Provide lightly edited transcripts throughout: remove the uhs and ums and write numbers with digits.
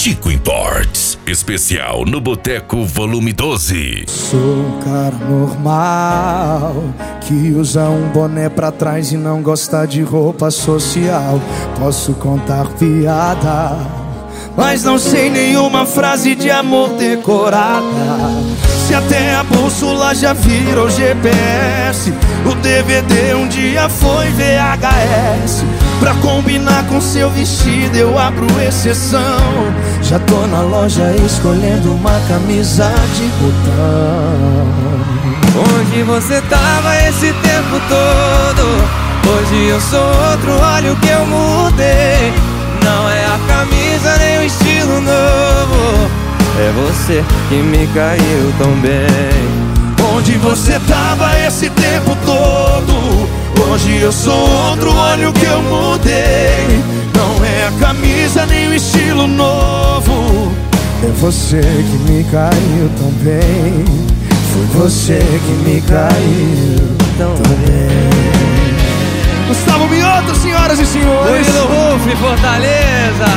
Tico Imports, especial no Boteco Volume 12. Sou um cara normal que usa um boné pra trás e não gosta de roupa social. Posso contar piada, mas não sei nenhuma frase de amor decorada. Se até a bússola já virou GPS, o DVD um dia foi VHS. Pra combinar com seu vestido eu abro exceção. Já tô na loja escolhendo uma camisa de botão. Onde você tava esse tempo todo? Hoje eu sou outro, olha o que eu mudei. Não é a camisa nem o estilo novo, é você que me caiu tão bem. Onde você tava esse tempo todo? Hoje eu sou outro, olha o que eu mudei. Não é a camisa nem o estilo novo, é você que me caiu tão bem. Foi você que me caiu tão bem. Gustavo Mioto, senhoras e senhores. Murilo Ruf, Fortaleza.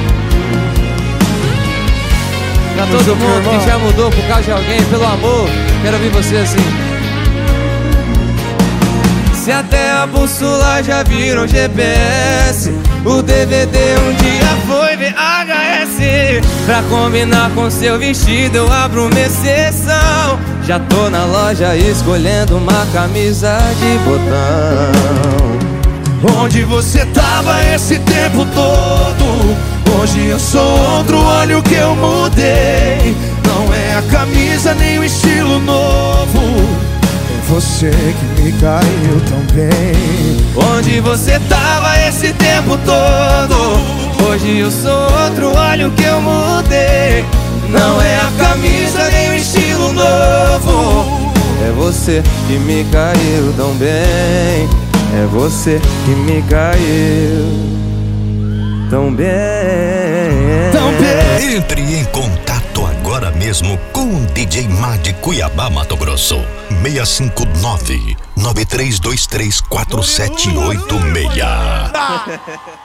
Pra todo mundo que já mudou por causa de alguém, pelo amor, quero ouvir você assim. Se até a bússola já virou GPS, o DVD um dia foi VHS. Pra combinar com seu vestido eu abro uma exceção. Já tô na loja escolhendo uma camisa de botão. Onde você tava esse tempo todo? Hoje eu sou outro, olha o que eu mudei. Não é a camisa nem o estilo novo, é você que me caiu tão bem. Onde você tava esse tempo todo? Hoje eu sou outro, olha o que eu mudei. Não é a camisa nem o estilo novo, é você que me caiu tão bem. É você que me caiu tão bem. Tão bem. Entre em contato agora mesmo com o DJ Má de Cuiabá, Mato Grosso. 659-9323-4786.